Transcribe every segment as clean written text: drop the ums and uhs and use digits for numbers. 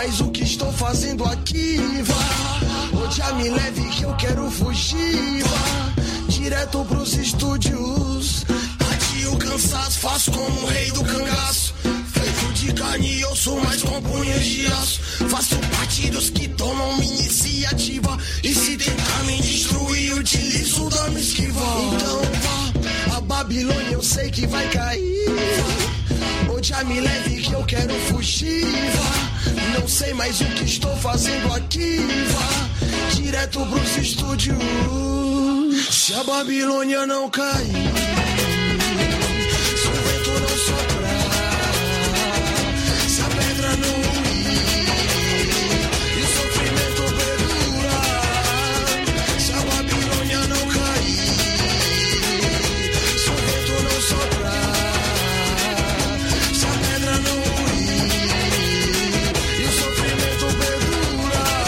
mais o que estou fazendo aqui, vá. Ou já me leve que eu quero fugir, vá. Direto pros estúdios. Adio o cansaço, faço como o rei do cangaço. Feito de carne e osso, mas com punhos de aço. Faço parte dos que tomam iniciativa. E se tentar me destruir, utilizo da minha esquiva. Então vá, a Babilônia eu sei que vai cair, vá. Ou já me leve que eu quero fugir, vá. Não sei mais o que estou fazendo aqui, vá. Direto pros estúdios. Se a Babilônia não cair, se o vento não soprar, se a pedra não ruir e o sofrimento perdurar, se a Babilônia não cair, se o vento não soprar, se a pedra não ruir e o sofrimento perdurar.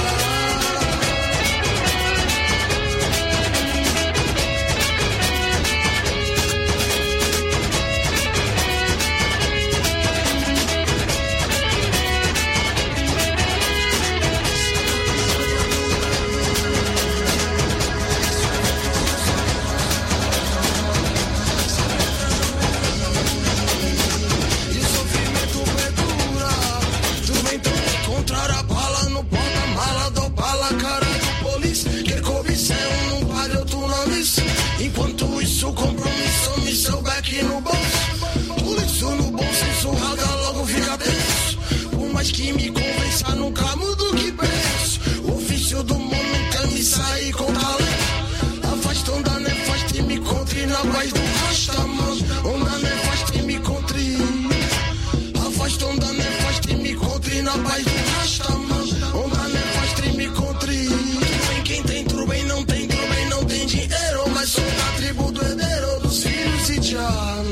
Enquanto isso, compromisso, me seu back no bolso. Tudo isso no bolso, surrada logo fica tenso. Por mais que me convença, nunca mudo o que penso. O ofício do momento é me sair com talento. Afastando a nefasta e me encontre na paz do Rastaman. Onda nefasta e me encontre. Afastando a nefasta e me encontre na paz do Rastaman. Onda nefasta e me encontre. Tudo bem, quem tem tudo bem, não tem tudo bem, não tem dinheiro. Mas sou da tribo do herdeiro dos filhos de Jah.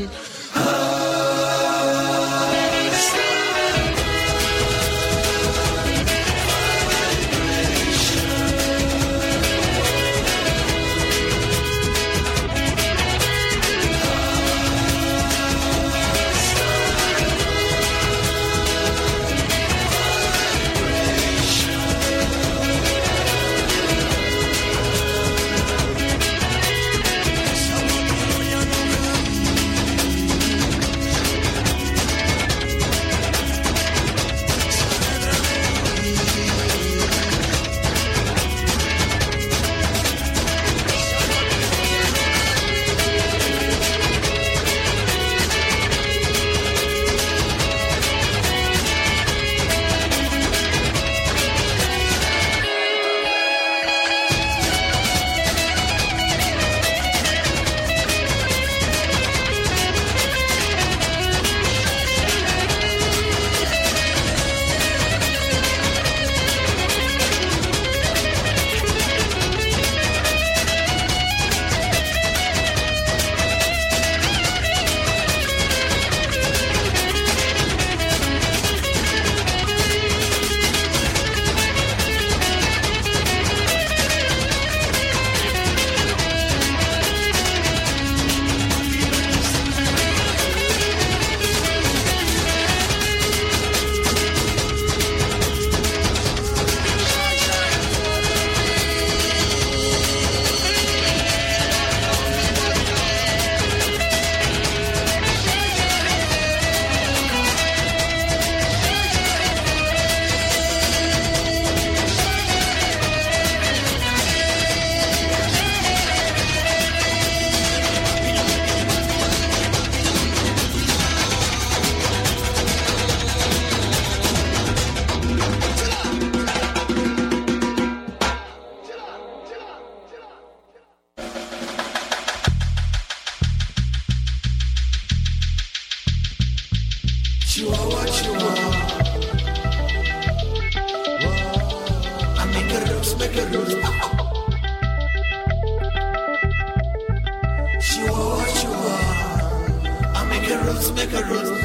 Chihuahua, Chihuahua. I make it roots, make it roots. Chihuahua, Chihuahua. I make it roots, make it roots.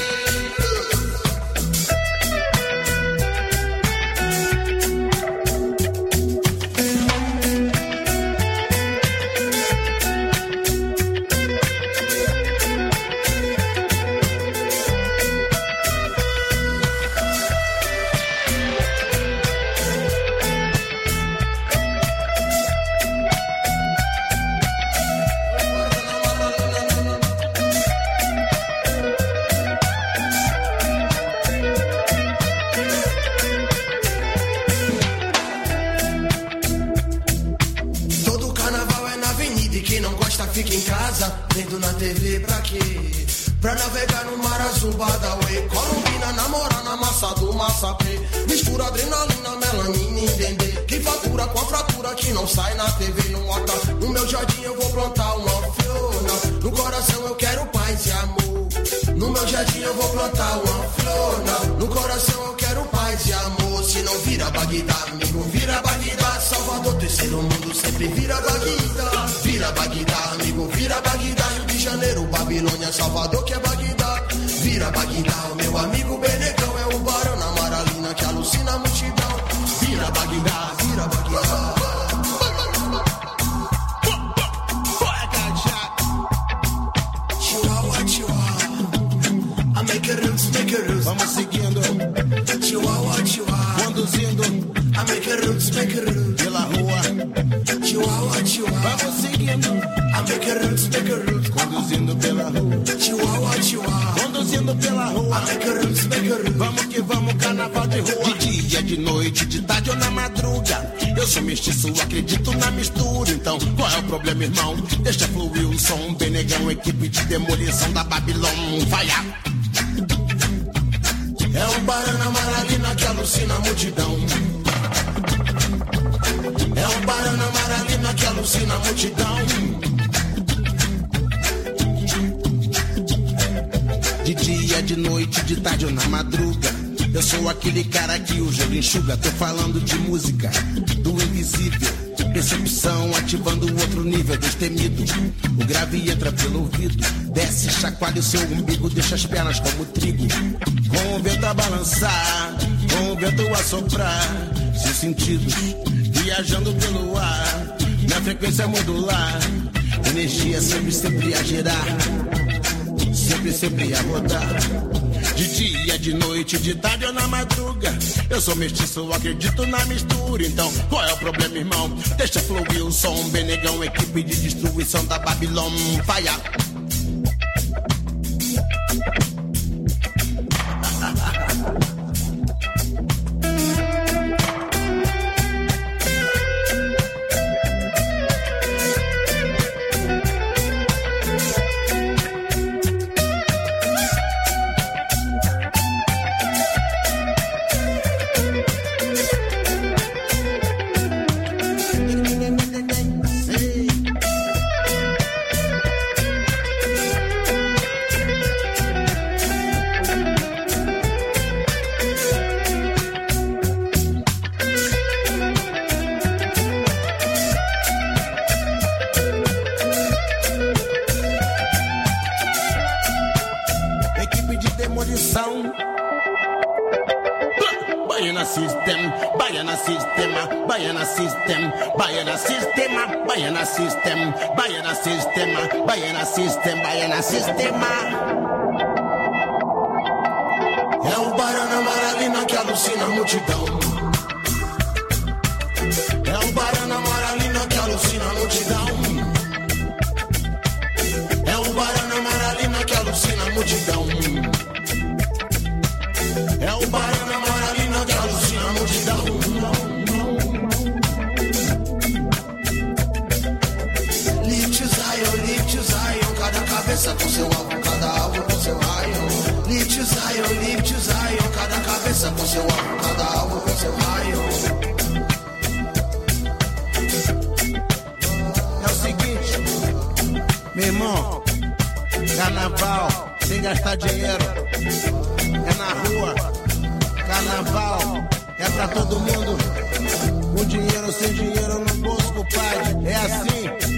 Fica em casa, vendo na TV pra quê? Pra navegar no mar azul, Badaway. Colombina, namorar na massa do massapê. Mistura adrenalina, melanina e dendê. Que fatura com a fratura que não sai na TV. No WhatsApp, no meu jardim eu vou plantar uma flor. No coração eu quero paz e amor. No meu jardim eu vou plantar uma flor. No coração eu quero paz e amor. Se não vira Bagdá, amigo, vira Bagdá. Salvador, terceiro mundo, sempre vira Bagdá. Vira Bagdá, amigo, vira Bagdá. Rio de Janeiro, Babilônia, Salvador, que é Bagdá. Vira Bagdá, o meu amigo Benegão. É o barão na Maralina que alucina a multidão. Vira Bagdá, vira Bagdá. Chihuahua, Chihuahua. I make it roots. Vamos seguindo. Chihuahua, Chihuahua. Conduzindo. I make it roots. Pela rua. Chihuahua, Chihuahua. Vamos seguindo. I make it roots. Conduzindo pela rua. Chihuahua, Chihuahua. Conduzindo pela rua. I make it roots. Vamos que vamos, carnaval de rua. De dia, de noite, de tarde ou na madruga. Eu sou mestiço, acredito na mistura. Então, qual é o problema, irmão? Deixa fluir o som. Benegão, equipe de demolição da Babilônia. Faia. É o barão na Maralina que alucina a multidão. É o barão na Maralina que alucina a multidão. De dia, de noite, de tarde ou na madruga. Eu sou aquele cara que o gelo enxuga. Tô falando de música, do invisível. Percepção ativando outro nível destemido. O grave entra pelo ouvido. Desce, chacoalha o seu umbigo. Deixa as pernas como trigo. Com o vento a balançar, com o vento a soprar. Seus sentidos viajando pelo ar. Na frequência modular. Energia sempre a gerar. Sempre a rodar. De dia, de noite, de tarde ou na madruga. Eu sou mestiço, acredito na mistura. Então, qual é o problema, irmão? Deixa fluir o som. Benegão, equipe de destruição da Babilônia. Faia. Baiana Sistema. É o barão na Maralina que alucina a multidão. É o barão na Maralina que alucina a multidão. É o barão na Maralina que alucina a multidão. É o barão na Maralina que alucina a multidão. Lift Zion, Live to Zion, cada cabeça com seu alvo, cada alvo com seu raio. É o seguinte, meu irmão, carnaval, sem gastar dinheiro, é na rua, carnaval, é pra todo mundo, com dinheiro ou sem dinheiro no bolso, compadre, é assim.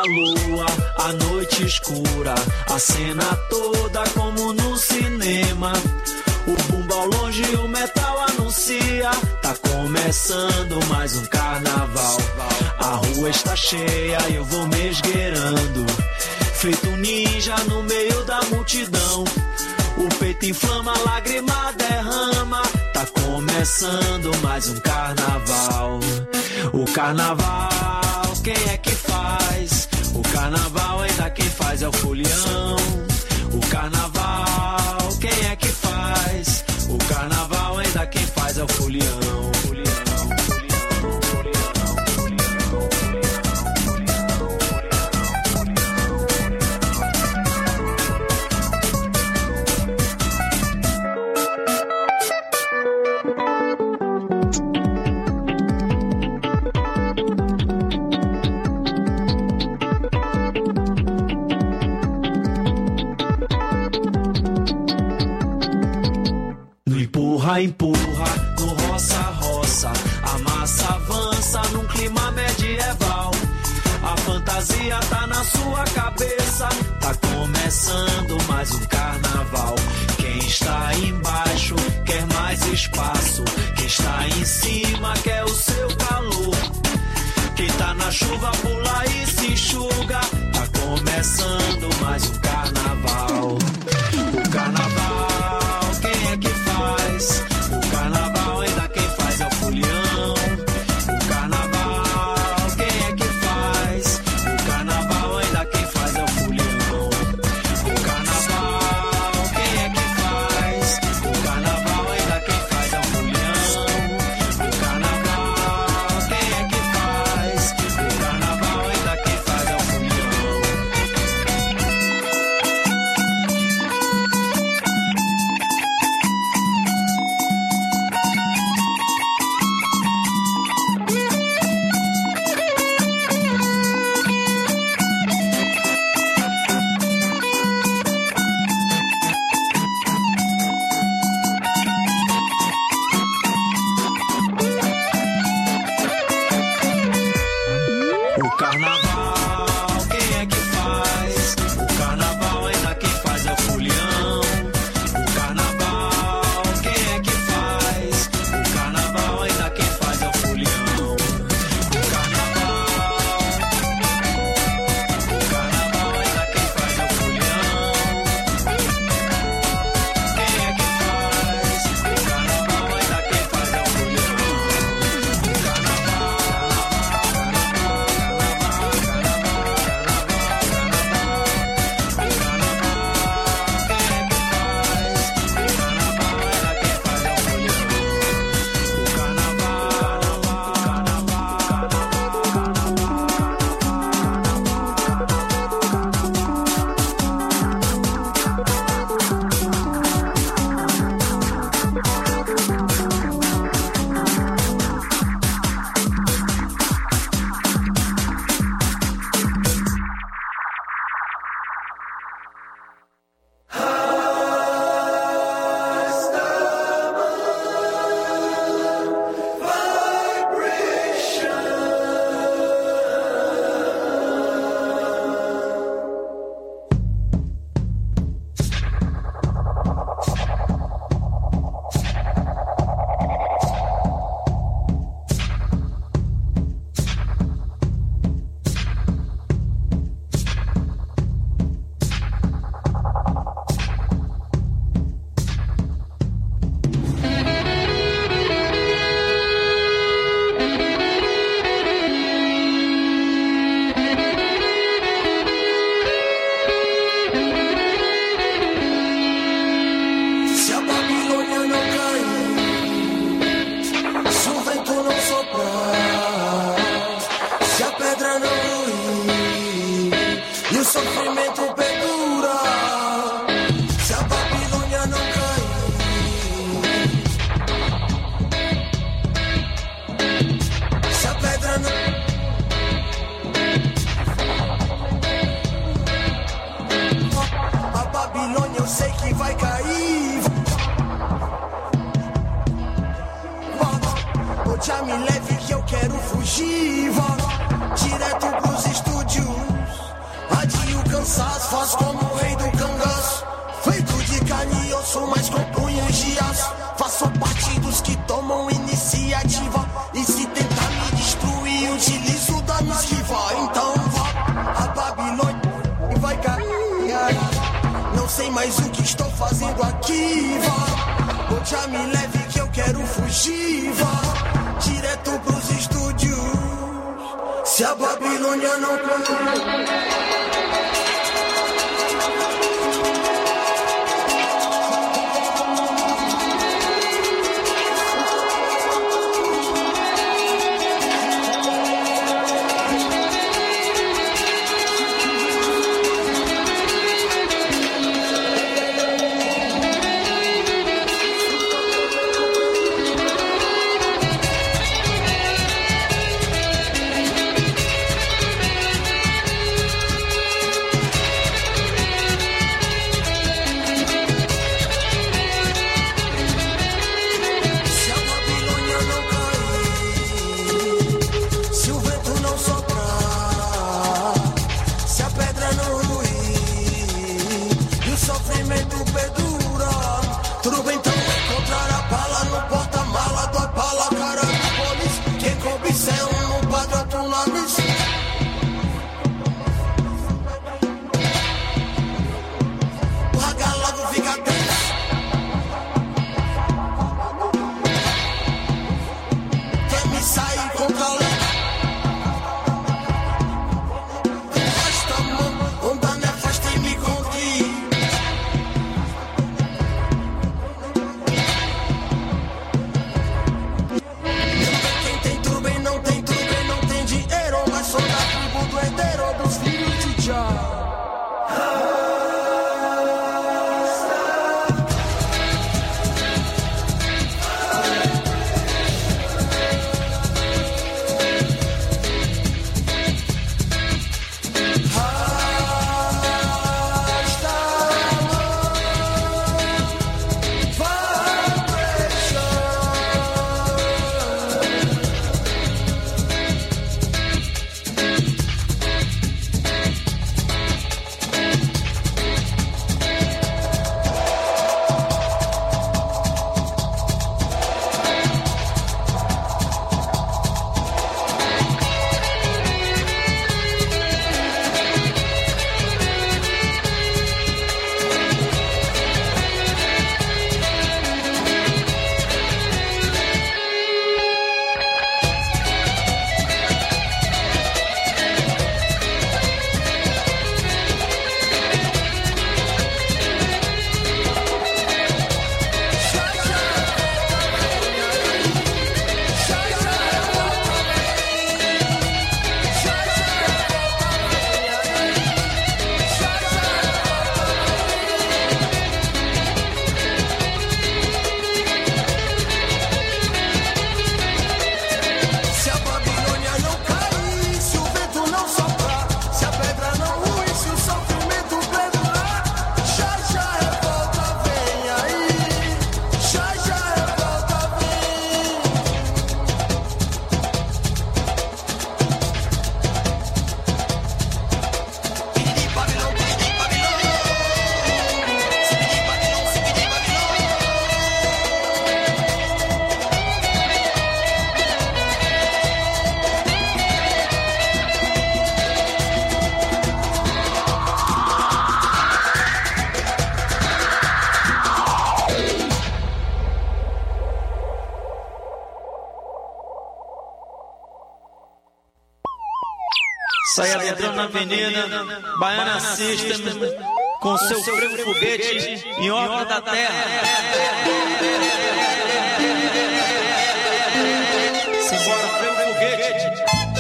lua, a noite escura, a cena toda como no cinema. O bumbo ao longe, o metal anuncia, tá começando mais um carnaval. A rua está cheia, eu vou me esgueirando, feito um ninja no meio da multidão. O peito inflama, a lágrima derrama, tá começando mais um carnaval. O carnaval, quem é que faz? O carnaval ainda quem faz é o folião. O carnaval, quem é que faz? O carnaval ainda quem faz é o folião. Empurra, no roça, a massa avança num clima medieval. A fantasia tá na sua cabeça, tá começando mais um carnaval. Quem está embaixo quer mais espaço, quem está em cima quer o seu calor. Quem tá na chuva pula e se enxuga, tá começando mais um carnaval. O carnaval, quem é que faz? O carnaval ainda quem faz é o folião. O carnaval, quem é que faz? O carnaval ainda quem faz é o folião. O carnaval, quem é que faz? O carnaval ainda quem faz é o folião. O carnaval, quem é que faz? O carnaval ainda quem faz é o folião. O carnaval, quem é que faz? O carnaval ainda quem faz é o folião. O carnaval, quem é que faz? O carnaval ainda quem faz é o folião. O carnaval ainda quem faz é o folião. Quem é que faz? O carnaval ainda quem faz é o folião. O carnaval. Já me leve que eu quero fugir, vá direto pros estúdios. faz como o rei do cangaço. Feito de carne e osso, mas com punhos de aço. Faço parte dos que tomam iniciativa. E se tentar me destruir, utilizo da minha esquiva. Então vá a Babilônia e vai cair. Não sei mais o que estou fazendo aqui, vá. Ou já me leve que eu quero fugir, vá. Direto pros estúdios. Se a Babilônia não cair. Sai adentrando na avenida, Baiana System, com seu frevo foguete em órbita da Terra. Simbora, frevo foguete.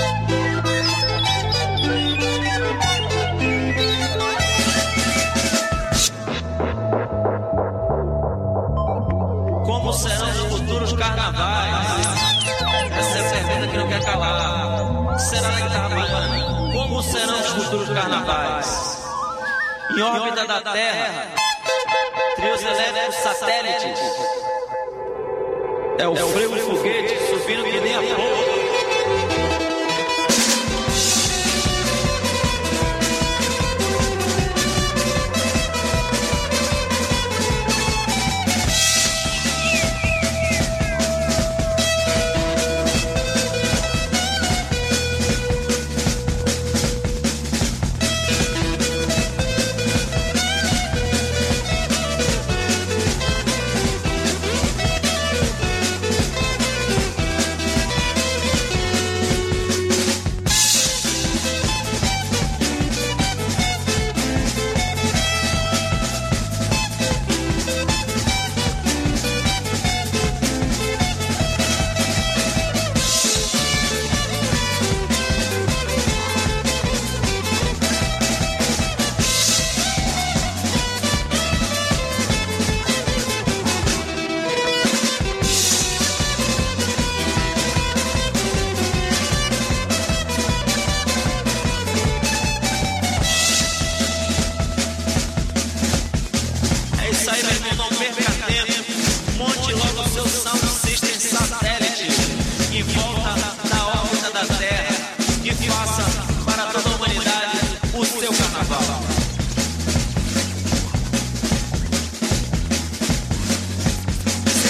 Como serão os futuros carnavais? Essa é a pergunta que não quer calar. Será que tá baiana? Como serão os futuros carnavais? Em órbita da Terra, trios elétricos satélites. É o frevo foguete subindo que nem a porra.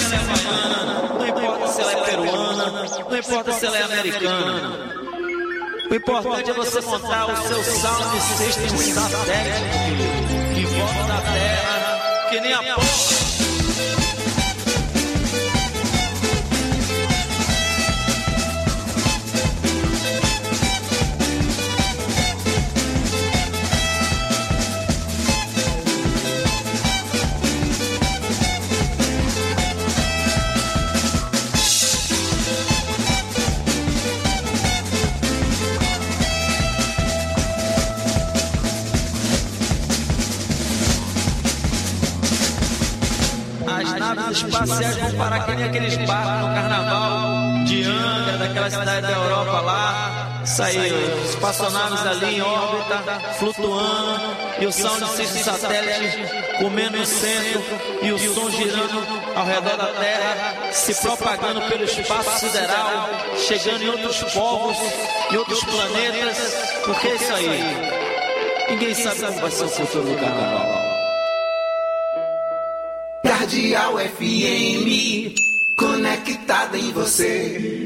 ela é havaiana, não importa se ela é peruana, não importa se ela é americana. O importante é você montar o seu sound system satélite em volta da Terra, que nem a porra. As espaciais vão parar que nem aqueles barcos no carnaval de Angra, daquela cidade da Europa lá. Saiu espaçonaves ali em órbita, flutuando, e o sound system satélite comendo no centro, e o som girando ao redor da Terra, se propagando pelo espaço sideral, chegando em outros povos e outros planetas. Porque é isso aí. Ninguém sabe como vai ser o futuro do carnaval. Cardeal FM, conectada em você.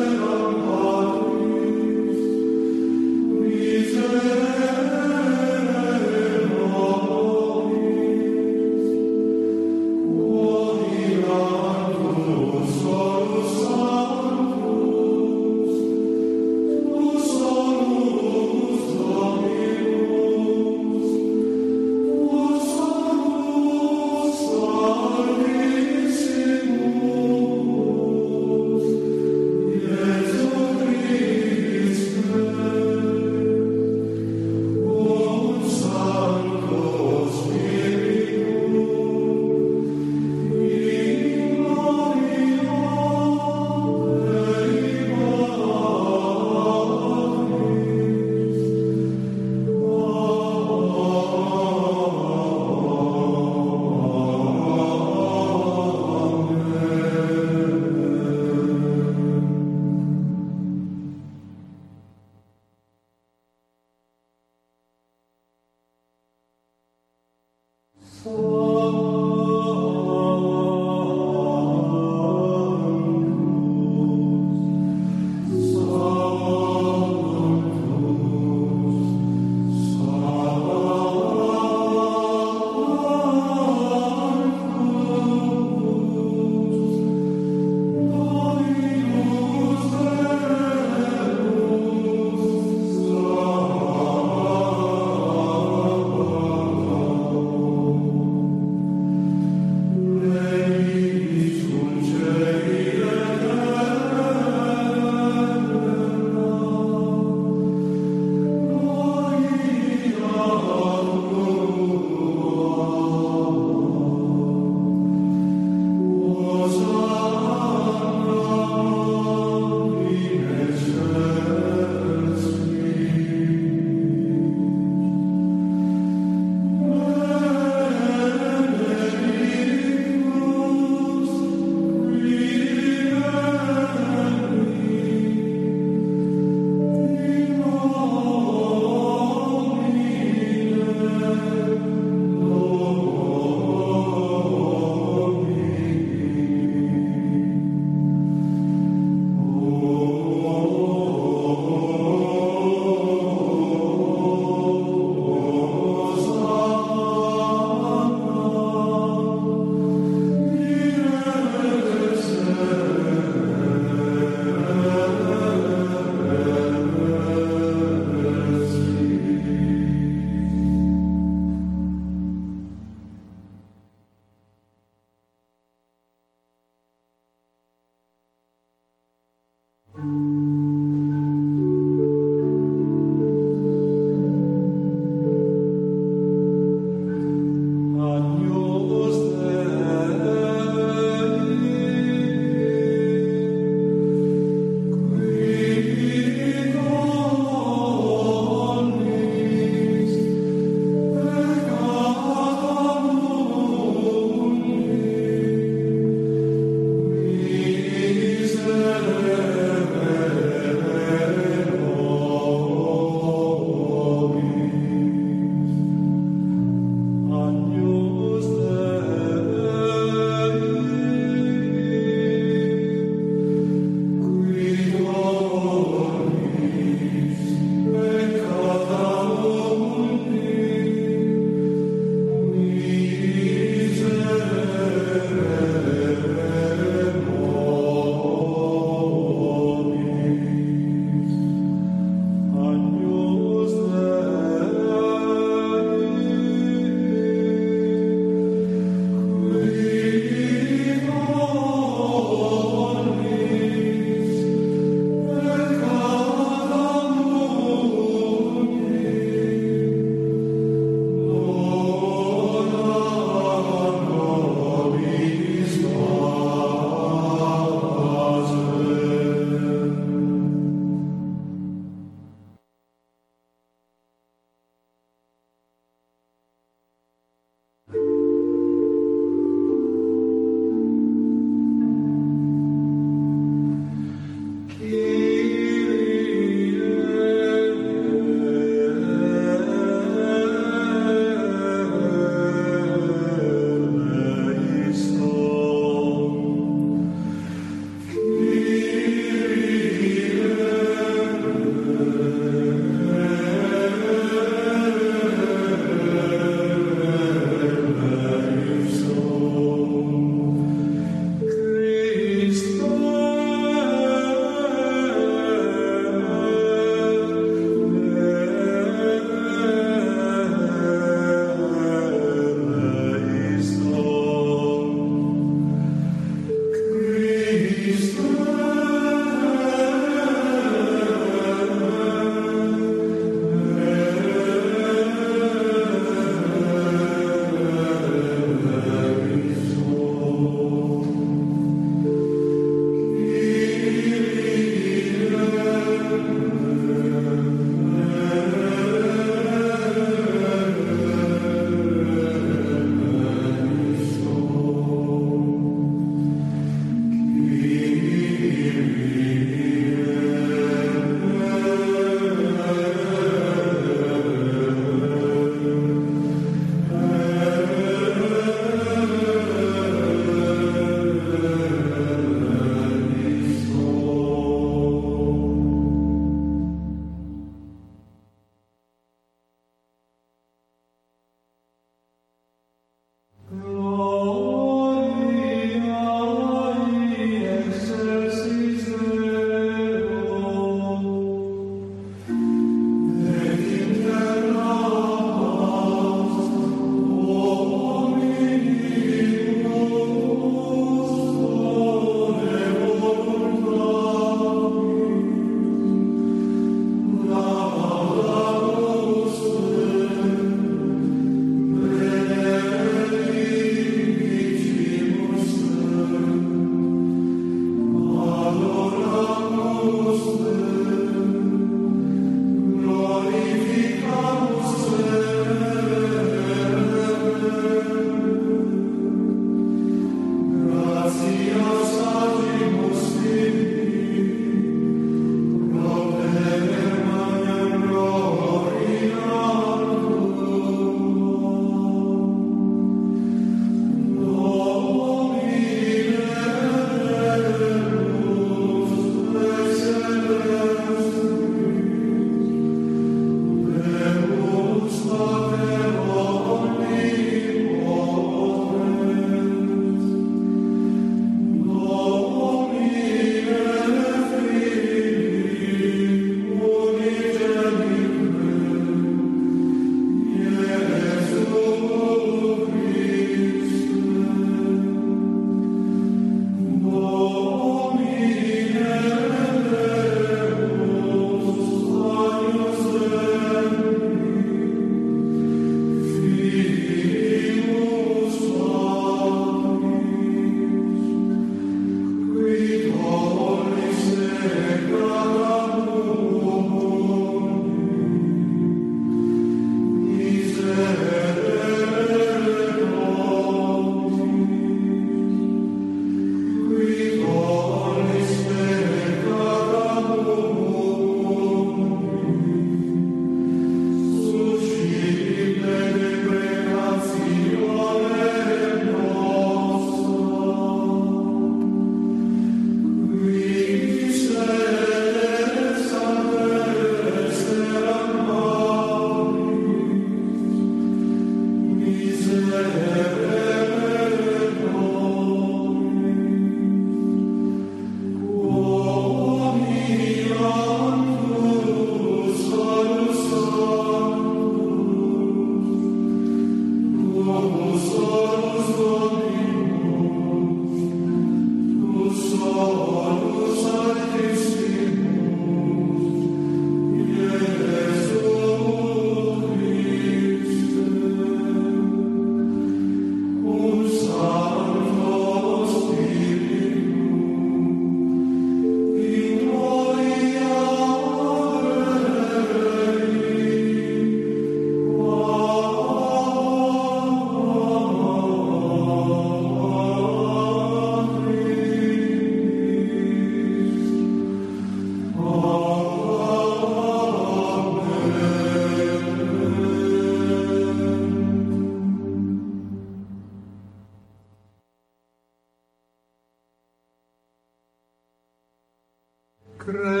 Credo